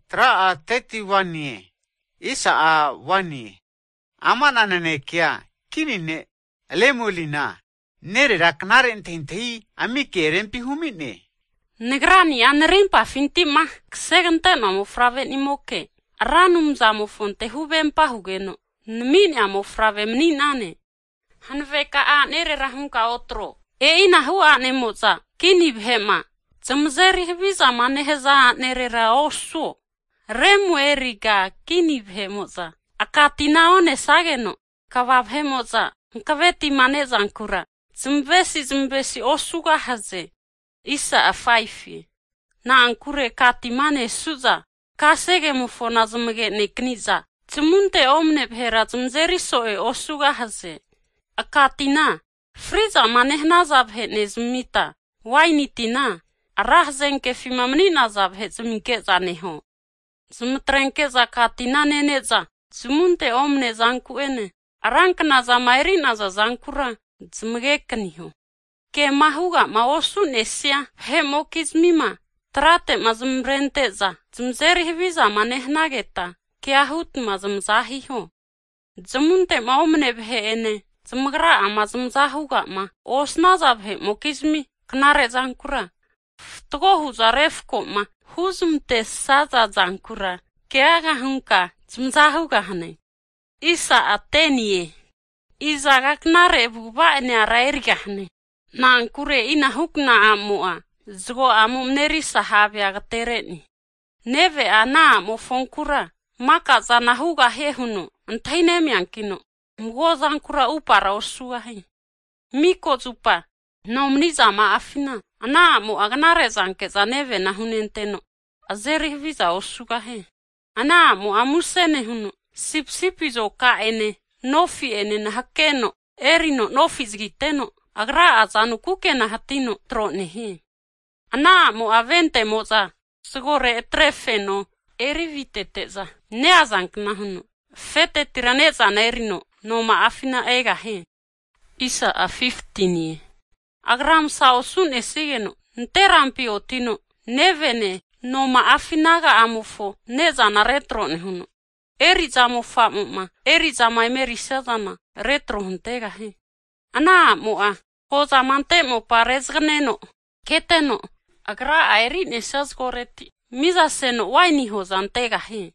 Tra a teti wani, isa a wani. Ama nanane kia, kini ne, alemulina. Nere raknare ntintei, ami keren pihumine. Negrani anerimpa fintima, ksegenteno mo frave ni moke. Ranum za mo fonte hubempa hugeno. Nmini amo frave mninane. Hanveka a nere rahunka otro. E ina hua ne moza, kini bhema. Zamzeri hibiza maneheza nere ra osu. Remu eriga kini bhemoza. Akatina one sageno. Kava bhemoza. Nkaveti maneza nkura. Zmbesi osuga haze. Isa a faifi. Na ankure katimane suza. Kasege mufona zmge nekniza. Zmunte omne bhera zmzeri soe osuga haze. Akatina. Friza manehna zabhe nezmita. Wainitina. Arahzenke fimamnina zabhe zmike zaneho. Zmtrenke za katina neneza. Zmunte omne zankuene. Arankna za mairina za zankura. Zmgekniho. Ke mahuga ma osu nesia hemokizmima. Trate ma zmrenteza. Zmzeri hiviza manehnageta. Ke ahut ma zmzahiho. Zmunte ma omne bheene. Zmgra ama zmzahuga ma. Osna zabhe mokizmi. Knare zankura. Ftgohu za refko ma. Huzmte saza zankura. Ke aga hunka. Zmzahuga hane. Isa atenie. Iza gaknare buba ene arairgahne. Na ankure ina hukna amua. Zgo amu mneri sahabi agatereni. Neve ana amu fonkura. Maka zana huga hehuno. Antaine miankino. Mgo zankura upara osuahi. Miko zupa. Na mniza ma afina. Ana amu agnare zanke zaneve na hunenteno. Azeri viza osugahe. Ana amu amusene huno. Sipsipizo ka ene. Nofi ene na hakeno, erino nofi zgiteno, agra azanu kuke na hatino tronehi. Ana mo avente moza, segore trefeno, eriviteza, ne azankna huno. Fete tiraneza na erino, no ma afina ega he. Isa a 15. Agram saosun esigeno, nterampi otino, nevene, no ma afinaga amufo, neza na retrone huno. Eri zamo famuma, eri zama emeri sedana, retro huntega he. Ana moa, hoza mante mo parezgneno, keteno, agra aeri nesazgoreti, miza seno waini hoza antega he.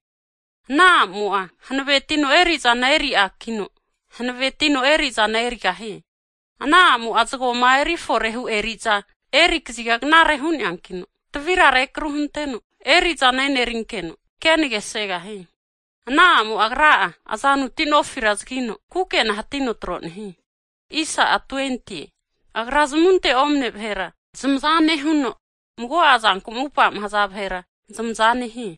Na moa, hanvetino eri zana eri akino, hanvetino eri zana eri gahe. Ana moa zgo ma eri forehu eri za, eri kzigagnare hun yankino, tvira rekru hunteno, eri zana enerinkeno, kenige sega he. Na mu agraa azanu tino firazgino kuke na hatino tronehi. Isa a 20. Agrazmunte omne bhera. Zmzane huno. Mgo azan kumupa mhazab hera. Zmzane hi.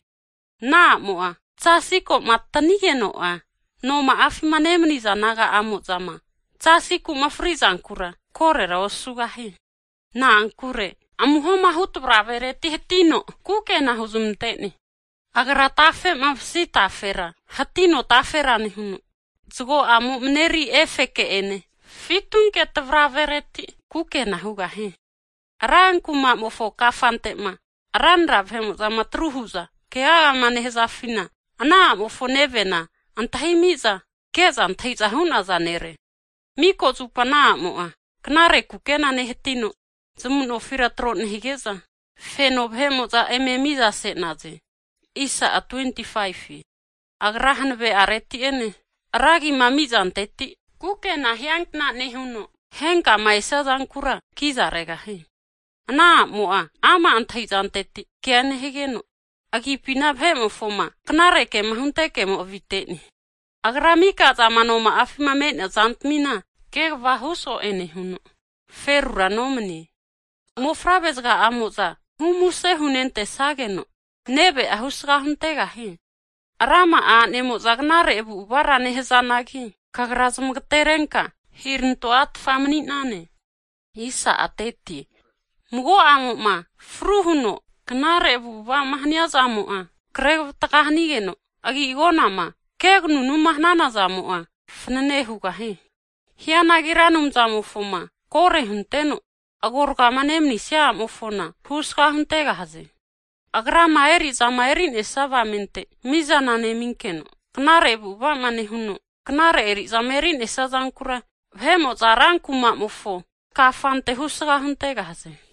Na mua. Tsasiko matanigeno a. No ma afimanemni zanaga amu zama. Tsasiku mafrizan kura. Korera osuga hi. Na ankure. Amuhoma hutu bravere tihetino. Kuke na huzumteni. Agra tafe mafsi tafera. Hatino tafera ni huno. Zgo amu mneri efeke ene. Fitunke tavravereti. Kuke na huga he. Aran kuma mofo kafante ma. Aran rabhemu za matruhuza. Ke aga maneheza fina. Ana mofo nevena. Antahimiza. Keza antaiza huna za nere. Miko zupana moa. Knare kukena nehetino. Zumuno fira trot nehigeza. Feno bhemu za ememiza senaze. Isa a 25. Agrahan ve areti ene. Aragi mamizan teti. Kuke na hiankna nehuno. Henka maisa zankura. Kiza rega he. Ana moa. Ama antaizan teti. Kiane hegeno. Agi pinabhemo foma. Knare ke mahunteke mo viteni. Agramika za manoma afima mena zantmina. Ke vahuso ene huno. Ferura nomni. Mofrabezga amoza. Humuse hunente sageno. Nebe ahusga huntega he. Arama a nemo zagnare ebu ubara nehezanagi. Kagrazum gterenka. Hirnto at famni nane. Isa ateti. Mugo amu ma. Fruhuno. Knare ebu uba mahnia zamu a. Kreg takahnigeno. Agi igona ma. Keg nunu mahnana zamu a. Fnanehuga he. Hianagiranum zamu fuma. Kore hunteno. Agorga manemni siya mufona. Husga huntega haze. Agrama eri zamaerin esava mente, mizanane minkeno. Knare buba manehuno. Knare eri zamerin esazankura. Vemo zaran kuma mufo. Kafante husra hunte gaze.